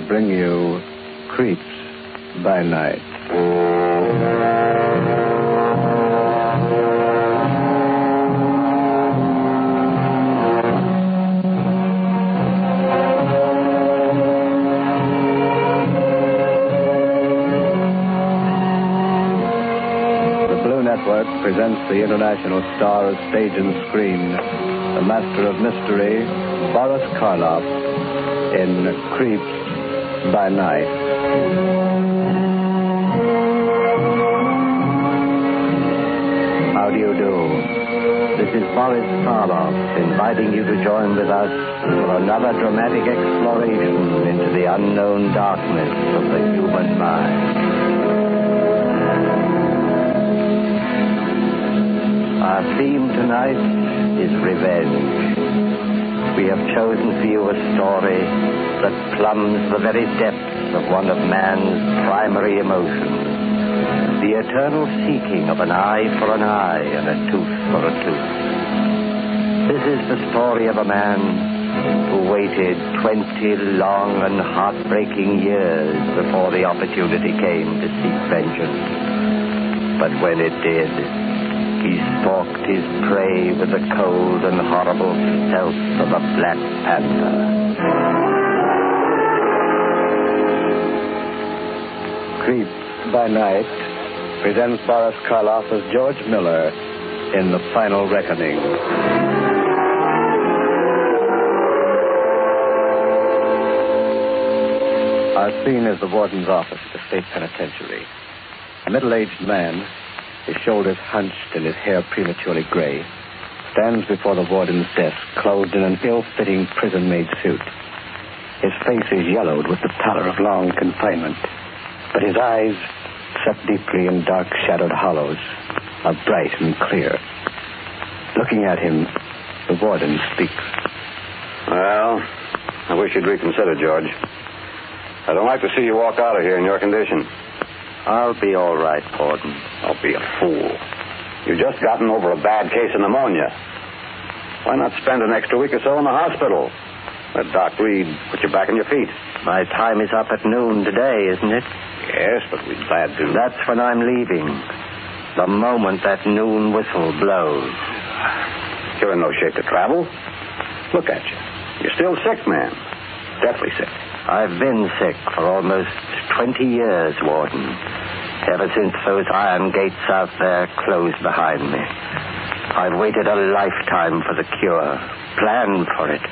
bring you Creeps by Night. Presents the international star of stage and screen, the master of mystery, Boris Karloff, in Creeps by Night. How do you do? This is Boris Karloff inviting you to join with us for another dramatic exploration into the unknown darkness of the human mind. Our theme tonight is revenge. We have chosen for you a story that plumbs the very depths of one of man's primary emotions, the eternal seeking of an eye for an eye and a tooth for a tooth. This is the story of a man who waited 20 long and heartbreaking years before the opportunity came to seek vengeance. But when it did, he stalked his prey with the cold and horrible stealth of a black panther. Creeps by Night presents Boris Karloff as George Miller in The Final Reckoning. Our scene is the warden's office at the state penitentiary. A middle-aged man, his shoulders hunched and his hair prematurely gray, stands before the warden's desk, clothed in an ill-fitting prison-made suit. His face is yellowed with the pallor of long confinement, but his eyes, set deeply in dark-shadowed hollows, are bright and clear. Looking at him, the warden speaks. Well, I wish you'd reconsider, George. I don't like to see you walk out of here in your condition. I'll be all right, Warden. Don't be a fool. You've just gotten over a bad case of pneumonia. Why not spend an extra week or so in the hospital? Let Doc Reed put you back on your feet. My time is up at noon today, isn't it? Yes, but we'd glad to. That's when I'm leaving. The moment that noon whistle blows. You're in no shape to travel. Look at you. You're still sick, man. Deathly sick. I've been sick for almost 20 years, Warden. Ever since those iron gates out there closed behind me. I've waited a lifetime for the cure, planned for it.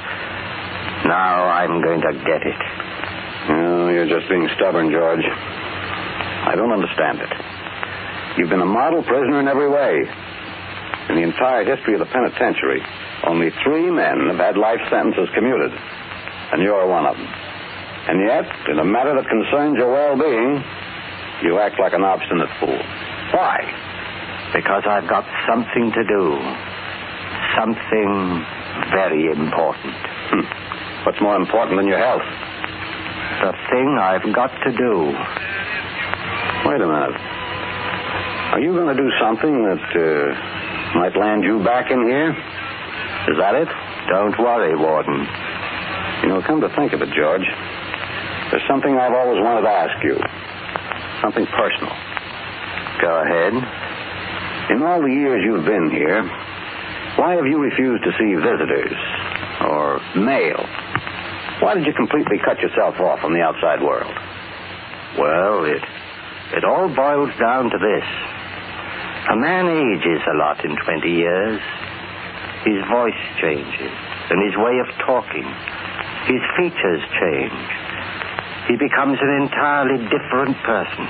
Now I'm going to get it. Oh, you're just being stubborn, George. I don't understand it. You've been a model prisoner in every way. In the entire history of the penitentiary, only 3 men have had life sentences commuted. And you're one of them. And yet, in a matter that concerns your well-being, you act like an obstinate fool. Why? Because I've got something to do. Something very important. What's more important than your health? The thing I've got to do. Wait a minute. Are you going to do something that might land you back in here? Is that it? Don't worry, Warden. You know, come to think of it, George, there's something I've always wanted to ask you. Something personal. Go ahead. In all the years you've been here, why have you refused to see visitors or mail? Why did you completely cut yourself off from the outside world? Well, it all boils down to this. A man ages a lot in 20 years. His voice changes, and his way of talking. His features change. He becomes an entirely different person.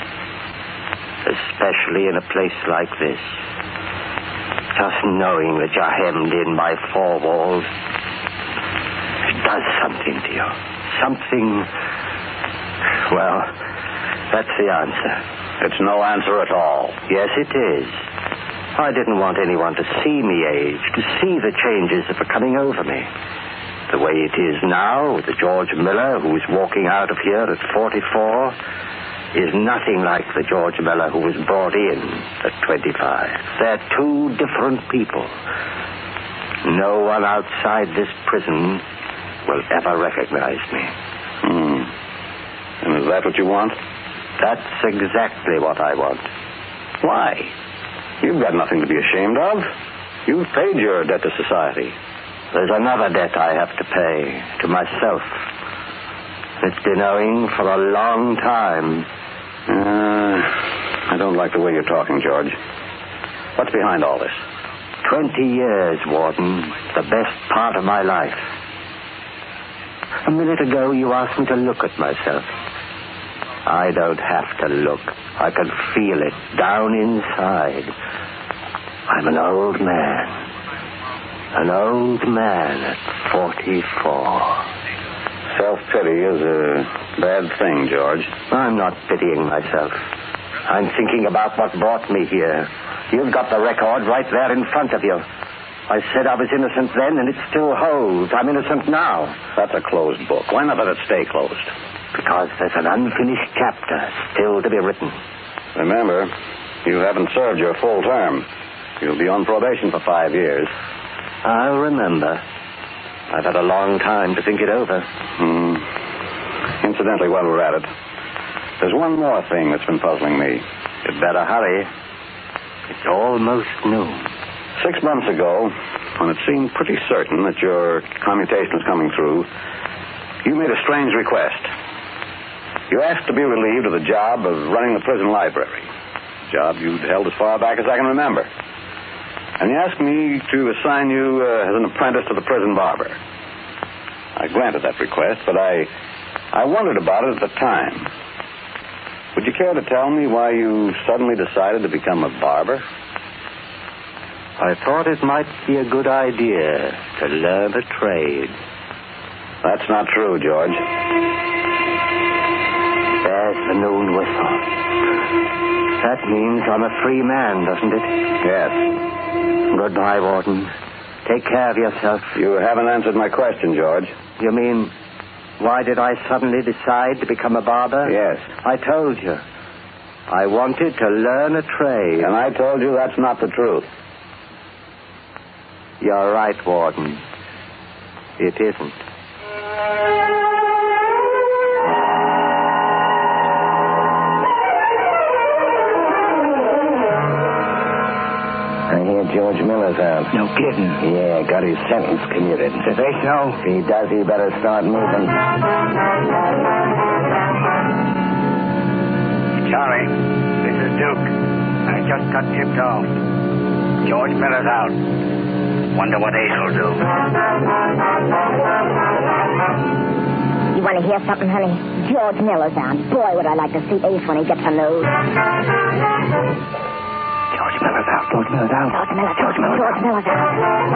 Especially in a place like this. Just knowing that you're hemmed in by 4 walls, it does something to you. Something... Well, that's the answer. It's no answer at all. Yes, it is. I didn't want anyone to see me age, to see the changes that were coming over me. The way it is now, with the George Miller who's walking out of here at 44, is nothing like the George Miller who was brought in at 25. They're 2 different people. No one outside this prison will ever recognize me. And is that what you want? That's exactly what I want. Why? You've got nothing to be ashamed of. You've paid your debt to society. There's another debt I have to pay to myself. It's been owing for a long time. I don't like the way you're talking, George. What's behind all this? 20 years, Warden. The best part of my life. A minute ago, you asked me to look at myself. I don't have to look. I can feel it down inside. I'm an old man. An old man at 44. Self-pity is a bad thing, George. I'm not pitying myself. I'm thinking about what brought me here. You've got the record right there in front of you. I said I was innocent then, and it still holds. I'm innocent now. That's a closed book. Why not let it stay closed? Because there's an unfinished chapter still to be written. Remember, you haven't served your full term. You'll be on probation for 5 years. I'll remember. I've had a long time to think it over. Incidentally, while we're at it, there's one more thing that's been puzzling me. You'd better hurry. It's almost noon. 6 months ago, when it seemed pretty certain that your commutation was coming through, you made a strange request. You asked to be relieved of the job of running the prison library, a job you'd held as far back as I can remember. And you asked me to assign you as an apprentice to the prison barber. I granted that request, but I wondered about it at the time. Would you care to tell me why you suddenly decided to become a barber? I thought it might be a good idea to learn a trade. That's not true, George. There's the noon whistle. That means I'm a free man, doesn't it? Yes. Goodbye, Warden. Take care of yourself. You haven't answered my question, George. You mean, why did I suddenly decide to become a barber? Yes. I told you. I wanted to learn a trade. And I told you that's not the truth. You're right, Warden. It isn't. I hear George Miller's out. No kidding. Yeah, got his sentence commuted. Did they so? If he does, he better start moving. Charlie, this is Duke. I just got tipped off. George Miller's out. Wonder what Ace will do. You want to hear something, honey? George Miller's out. Boy, would I like to see Ace when he gets a nose. George Miller's out. George Miller's out. George Miller's out. George Miller's out.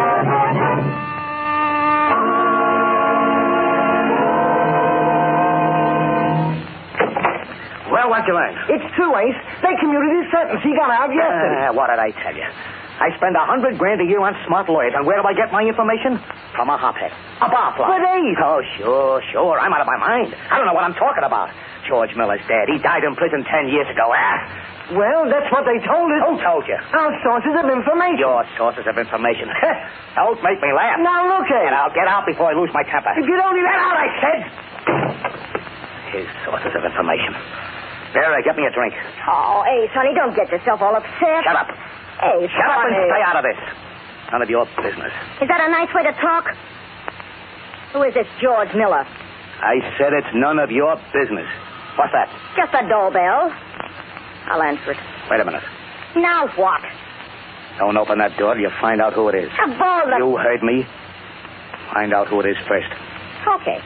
Well, what'd you learn? It's true, Ace. They commuted his sentence. He got out yesterday. What did I tell you? I spend $100,000 a year on smart lawyers, and where do I get my information? From a hophead. A barfly. But Ace... Oh, sure. I'm out of my mind. I don't know what I'm talking about. George Miller's dead. He died in prison 10 years ago. Well, that's what they told us. Who told you? Our sources of information. Your sources of information. Don't make me laugh. Now, look at And I'll get out before I lose my temper. If you don't even... Get out, I said! His sources of information. Vera, get me a drink. Oh, Ace, honey, don't get yourself all upset. Shut up. Ace, Shut up and honey. stay out of this. None of your business. Is that a nice way to talk? Who is this George Miller? I said it's none of your business. What's that? Just a doorbell. I'll answer it. Wait a minute. Now what? Don't open that door till you find out who it is. A ball of... You heard me. Find out who it is first. Okay.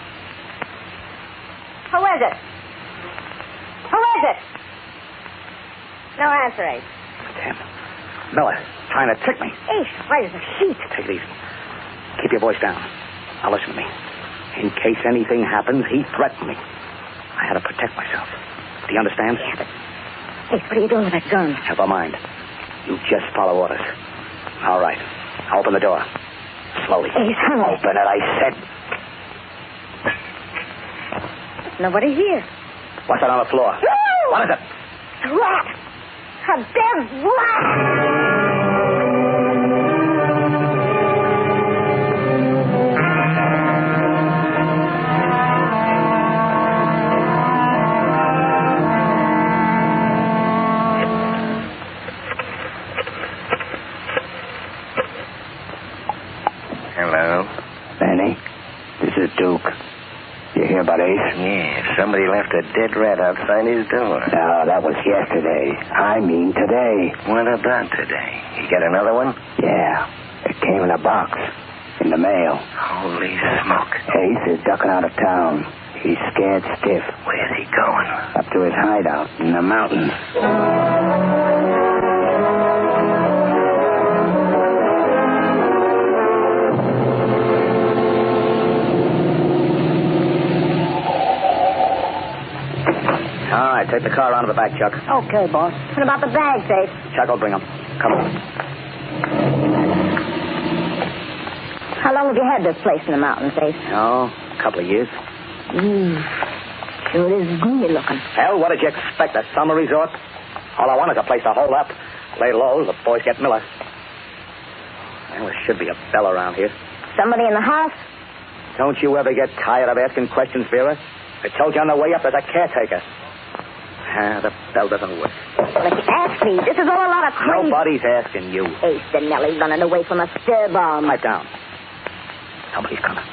Who is it? Who is it? No answer, Ace. Damn. Miller, trying to trick me. Ace, where's the sheet? Take it easy. Keep your voice down. Now listen to me. In case anything happens, he threatened me. I had to protect myself. Do you understand? Yeah, but... Ace, what are you doing with that gun? Never mind. You just follow orders. All right. Open the door. Slowly. Ace, honey. Open it, I said. Nobody here. What's that on the floor? No! What is it? A rat! A dead rat! somebody left a dead rat outside his door. No, that was yesterday. I mean today. What about today? You get another one? Yeah. It came in a box. In the mail. Holy smoke. Ace is ducking out of town. He's scared stiff. Where's he going? Up to his hideout in the mountains. All right, take the car around to the back, Chuck. Okay, boss. What about the bags, Ace? Chuck will bring them. Come on. How long have you had this place in the mountains, Ace? Oh, a couple of years. Sure is gloomy looking. Hell, what did you expect? A summer resort? All I want is a place to hold up. Lay low, the boys get Miller. Well, there should be a bell around here. Somebody in the house? Don't you ever get tired of asking questions, Vera? I told you on the way up there's a caretaker. The bell doesn't work. Well, if you ask me, this is all a lot of crazy... Nobody's asking you. Ace Dinelli running away from a stir bomb. Pipe down. Somebody's coming.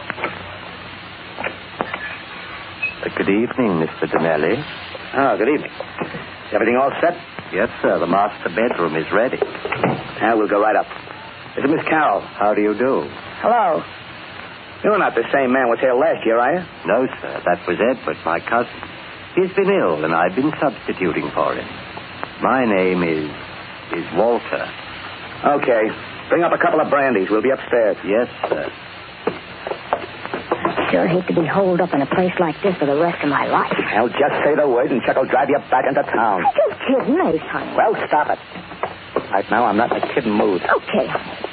Good evening, Mr. Dinelli. Oh, good evening. Is everything all set? Yes, sir. The master bedroom is ready. We'll go right up. This is Miss Carroll. How do you do? Hello. You're not the same man was here last year, are you? No, sir. That was Edward, my cousin. He's been ill, and I've been substituting for him. My name is Walter. Okay. Bring up a couple of brandies. We'll be upstairs. Yes, sir. I sure hate to be holed up in a place like this for the rest of my life. Well, just say the word, and Chuck will drive you back into town. I'm just kidding, Ace, honey. Well, stop it. Right now, I'm not in a kidding mood. Okay.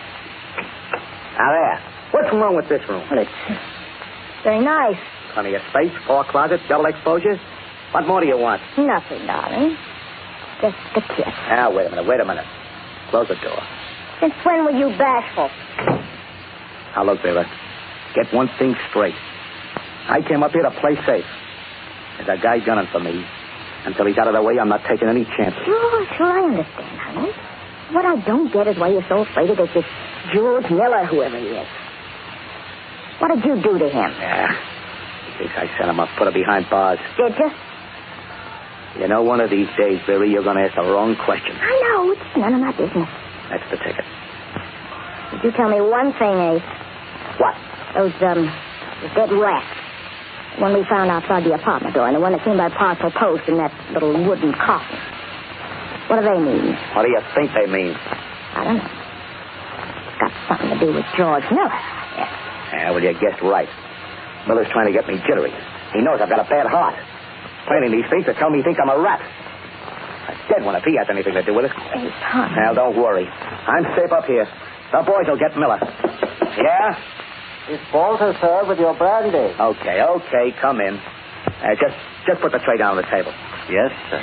Now, there. What's wrong with this room? Well, it's very nice. Plenty of space, 4 closets, double exposure. What more do you want? Nothing, darling. Just a kiss. Now, wait a minute. Close the door. Since when were you bashful? Now, look, Vera. Get one thing straight. I came up here to play safe. There's a guy gunning for me. Until he's out of the way, I'm not taking any chances. Sure, I understand, honey. What I don't get is why you're so afraid of this George Miller, whoever he is. What did you do to him? Yeah. He thinks I sent him up, put him behind bars. Did you? You know, one of these days, Barry, you're going to ask the wrong question. I know. It's none of my business. That's the ticket. Did you tell me one thing, Ace? What? Those dead rats. The one we found outside the apartment door, and the one that came by parcel post in that little wooden coffin. What do they mean? What do you think they mean? I don't know. It's got something to do with George Miller. Yeah, well, you guessed right. Miller's trying to get me jittery. He knows I've got a bad heart. Planning these things to tell me he thinks I'm a rat. A dead one if he has anything to do with it. Hey, Tom. Now, don't worry. I'm safe up here. The boys will get Miller. Yeah? It's Walter, sir, with your brandy. Okay, come in. Just put the tray down on the table. Yes, sir.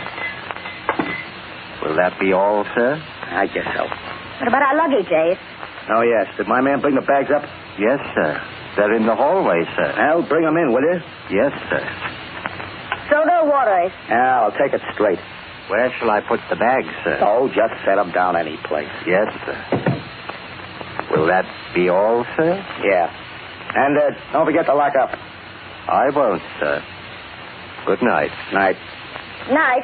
Will that be all, sir? I guess so. What about our luggage, Ace? Oh, yes. Did my man bring the bags up? Yes, sir. They're in the hallway, sir. Well, bring them in, will you? Yes, sir. Soda or water, Ace? Yeah, I'll take it straight. Where shall I put the bags, sir? Oh, just set them down any place. Yes, sir. Will that be all, sir? Yeah. And don't forget to lock up. I won't, sir. Good night. Night. Night.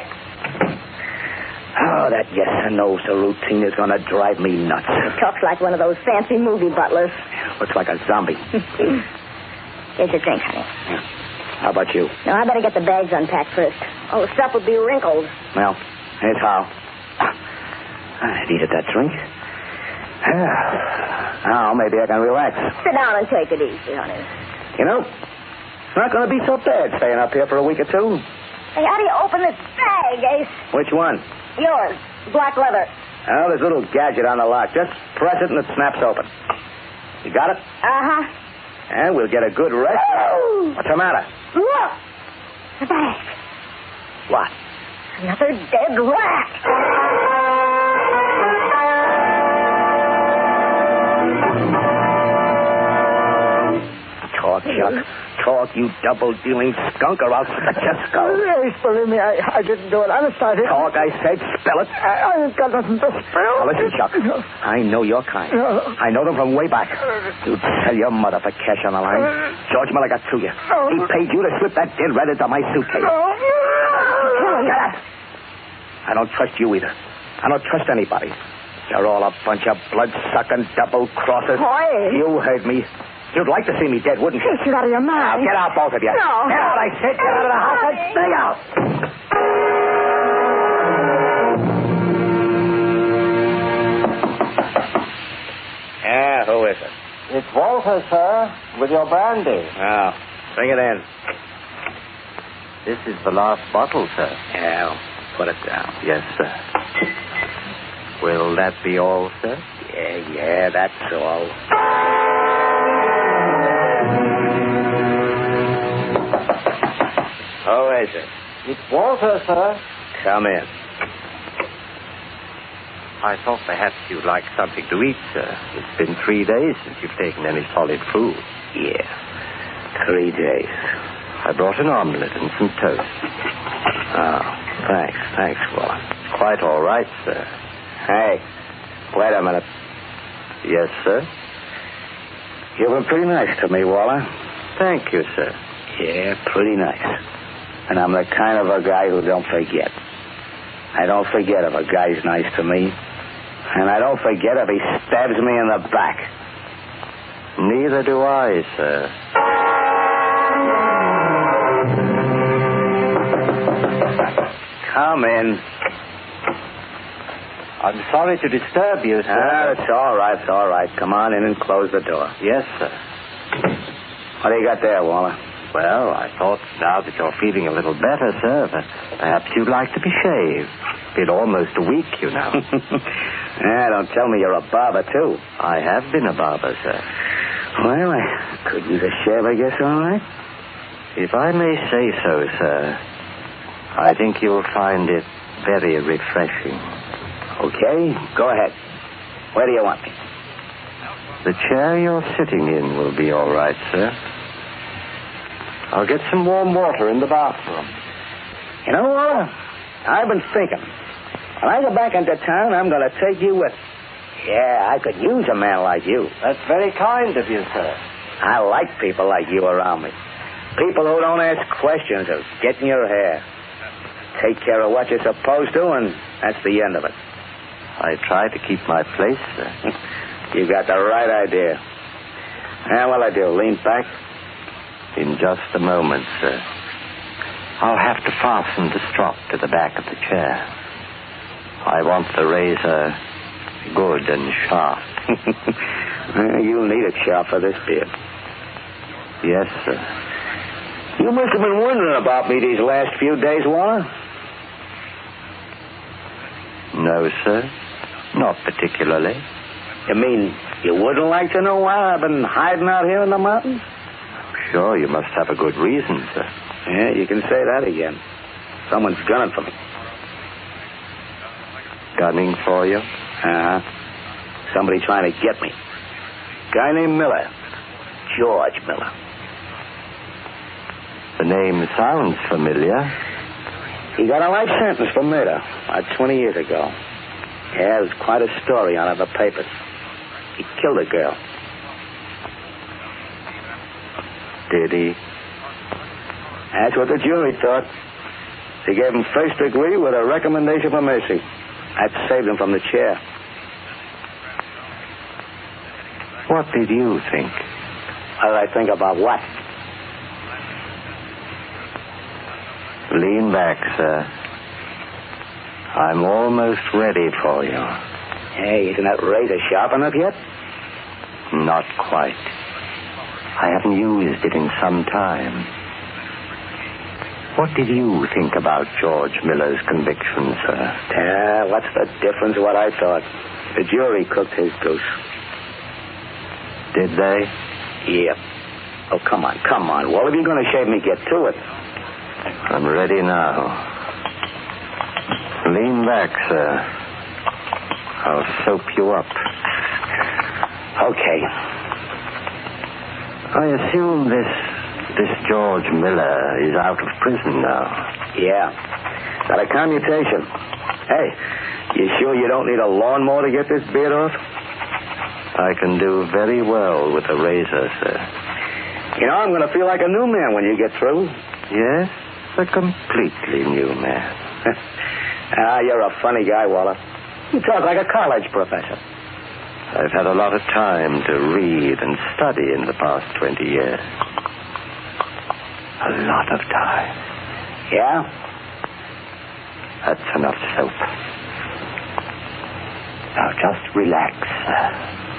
Oh, that yes and no, so routine is going to drive me nuts. He talks like one of those fancy movie butlers. Looks like a zombie. Here's your drink, honey. Yeah. How about you? No, I better get the bags unpacked first. All the stuff would be wrinkled. Well, here's how. I needed that drink. Now, maybe I can relax. Sit down and take it easy, honey. You know, it's not going to be so bad staying up here for a week or two. Hey, how do you open this bag, Ace? Which one? Yours. Black leather. Oh, there's a little gadget on the lock. Just press it and it snaps open. You got it? Uh-huh. And we'll get a good rest. Oh! What's the matter? Look! The bag. What? Another dead rat. Talk, Chuck. Talk, you double-dealing skunk, or I'll cut your skull. Yes, believe me, I didn't do it. Honest, I didn't. Talk, I said. Spell it. I ain't got nothing to spell. Now, listen, Chuck. I know your kind. I know them from way back. You'd sell your mother for cash on the line. George Miller got to you. He paid you to slip that dead rat into my suitcase. Get up. I don't trust you either. I don't trust anybody. You're all a bunch of blood-sucking double-crossers. Boy. You heard me. You'd like to see me dead, wouldn't you? Get out of your mind. Now, get out, both of you. No. Get out, I said. Get out of the house. Stay out. Yeah, who is it? It's Walter, sir, with your brandy. Oh, bring it in. This is the last bottle, sir. Yeah, put it down. Yes, sir. Will that be all, sir? Yeah, that's all. Who is it? It's Walter, sir. Come in. I thought perhaps you'd like something to eat, sir. It's been 3 days since you've taken any solid food. Yeah, 3 days. I brought an omelet and some toast. Oh, thanks, Waller. Quite all right, sir. Hey, wait a minute. Yes, sir? You've been pretty nice to me, Waller. Thank you, sir. Yeah, pretty nice. And I'm the kind of a guy who don't forget. I don't forget if a guy's nice to me. And I don't forget if he stabs me in the back. Neither do I, sir. Come in. I'm sorry to disturb you, sir. It's all right. Come on in and close the door. Yes, sir. What do you got there, Waller? Well, I thought now that you're feeling a little better, sir, that perhaps you'd like to be shaved. Been almost a week, you know. Yeah, don't tell me you're a barber, too. I have been a barber, sir. Well, I could use a shave, I guess, all right. If I may say so, sir, I think you'll find it very refreshing. Okay, go ahead. Where do you want me? The chair you're sitting in will be all right, sir. I'll get some warm water in the bathroom. You know, Waller, I've been thinking. When I go back into town, I'm going to take you with me. Yeah, I could use a man like you. That's very kind of you, sir. I like people like you around me. People who don't ask questions or get in your hair. Take care of what you're supposed to, and that's the end of it. I try to keep my place, sir. You got the right idea. Now, what'll I do, lean back? In just a moment, sir. I'll have to fasten the strap to the back of the chair. I want the razor good and sharp. You'll need it sharp for this beard. Yes, sir. You must have been wondering about me these last few days, Waller. No, sir. Not particularly. You mean you wouldn't like to know why I've been hiding out here in the mountains? Sure, you must have a good reason, sir. Yeah, you can say that again. Someone's gunning for me. Gunning for you? Uh-huh. Somebody trying to get me. Guy named Miller. George Miller. The name sounds familiar. He got a life sentence for murder about 20 years ago. Yeah, there's quite a story on it in the papers. He killed a girl. Did he? That's what the jury thought. They gave him first degree with a recommendation for mercy. That saved him from the chair. What did you think? What did I think about what? Lean back, sir. I'm almost ready for you. Hey, isn't that razor sharp enough yet? Not quite. I haven't used it in some time. What did you think about George Miller's conviction, sir? What's the difference what I thought? The jury cooked his goose. Did they? Yep. Oh, come on. Well, if you're going to shave me, get to it. I'm ready now. Lean back, sir. I'll soap you up. Okay. I assume this George Miller is out of prison now. Yeah. Got a commutation. Hey, you sure you don't need a lawnmower to get this beard off? I can do very well with a razor, sir. You know, I'm going to feel like a new man when you get through. Yes, a completely new man. You're a funny guy, Waller. You talk like a college professor. I've had a lot of time to read and study in the past 20 years. A lot of time. Yeah? That's enough soap. Now just relax, sir.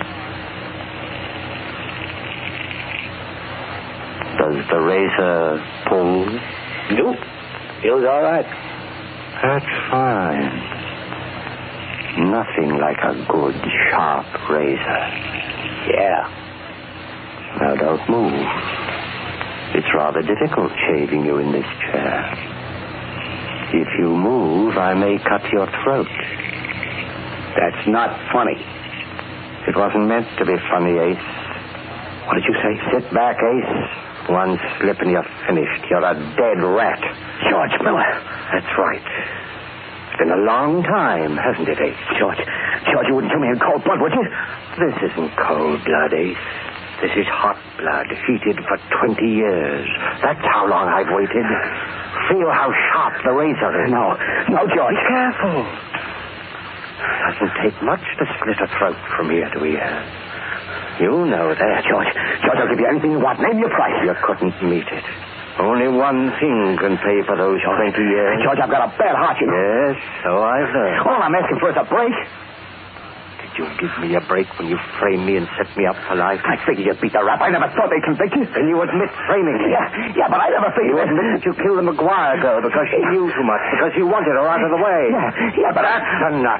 Does the razor pull? Nope. Feels all right. That's fine. Nothing like a good, sharp razor. Yeah. Now don't move. It's rather difficult shaving you in this chair. If you move, I may cut your throat. That's not funny. It wasn't meant to be funny, Ace. What did you say? Sit back, Ace. One slip and you're finished. You're a dead rat. George Miller. That's right. It's been a long time, hasn't it, Ace? George, you wouldn't kill me in cold blood, would you? This isn't cold blood, Ace. This is hot blood, heated for 20 years. That's how long I've waited. Feel how sharp the razor is. No, George. Be careful. Doesn't take much to slit a throat from ear to ear. You know that. George, I'll give you anything you want. Name your price. You couldn't meet it. Only one thing can pay for those 20 years. George, I've got a bad heart, you know. Yes, so I've heard. All I'm asking for is a break. Did you give me a break when you framed me and set me up for life? I figured you'd beat the rap. I never thought they'd convict you. Then you admit framing me. Yeah, but I never figured... You admit that you killed the McGuire girl because she knew too much, because you wanted her out of the way. Yeah, but that's enough.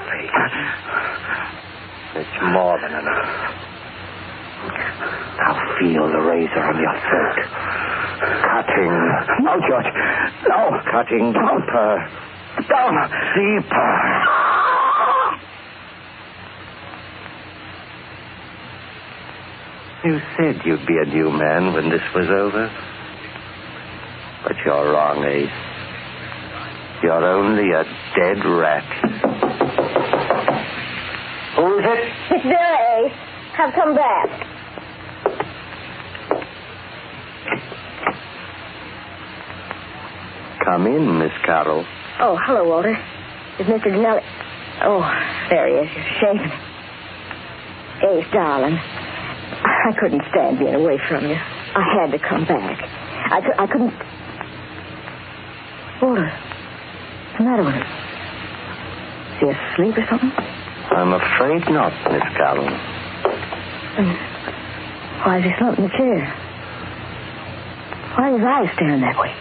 It's more than enough. Now feel the razor on your throat. Cutting. No, George. No. Cutting deeper. Down. Deeper. You said you'd be a new man when this was over. But you're wrong, Ace. You're only a dead rat. Who is it? It's there, Ace. I've come back. Come in, Miss Carroll. Oh, hello, Walter. Is Mr. Denelli... Oh, there he is. You're shaving. Ace, darling. I couldn't stand being away from you. I had to come back. I couldn't... Walter, what's the matter with him? Is he asleep or something? I'm afraid not, Miss Carroll. Why is he slumped in the chair? Why are his eyes staring that way?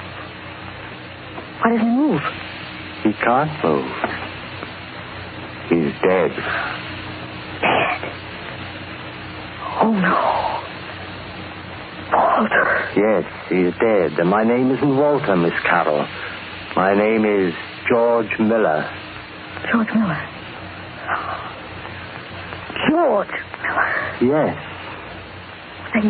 Why doesn't he move? He can't move. He's dead. Dead? Oh, no. Walter. Yes, he's dead. And my name isn't Walter, Miss Carroll. My name is George Miller. George Miller? George Miller? Yes. Then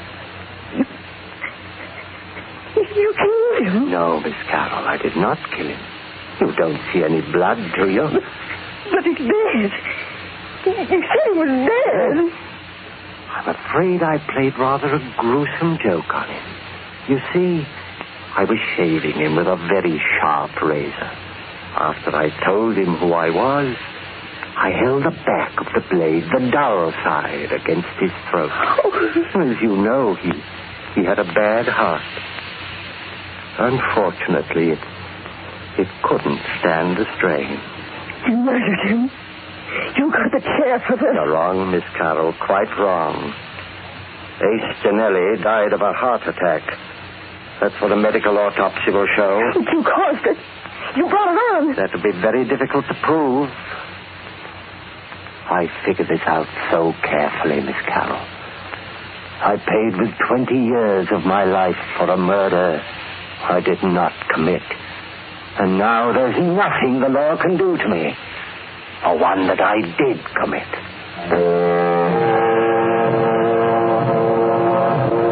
you killed him? No, Miss Carroll, I did not kill him. You don't see any blood, do you? But he's dead. You said he was dead. I'm afraid I played rather a gruesome joke on him. You see, I was shaving him with a very sharp razor. After I told him who I was, I held the back of the blade, the dull side, against his throat. As you know, he had a bad heart. Unfortunately, it couldn't stand the strain. You murdered him. You got the chair for this. You're wrong, Miss Carroll, quite wrong. Ace Denelli died of a heart attack. That's what a medical autopsy will show. You caused it. You brought it on. That would be very difficult to prove. I figured this out so carefully, Miss Carroll. I paid with 20 years of my life for a murder I did not commit. And now there's nothing the law can do to me for one that I did commit.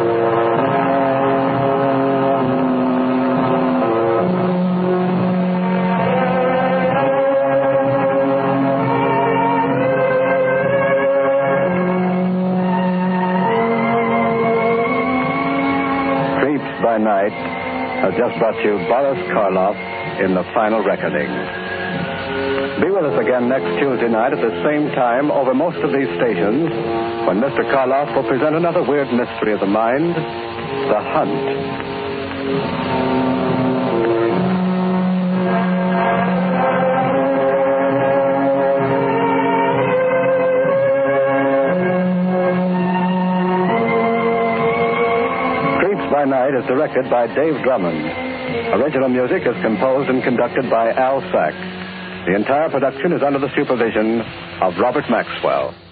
has just brought you Boris Karloff in The Final Reckoning. Be with us again next Tuesday night at the same time over most of these stations when Mr. Karloff will present another weird mystery of the mind, The Hunt. By Night is directed by Dave Drummond. Original music is composed and conducted by Al Sack. The entire production is under the supervision of Robert Maxwell.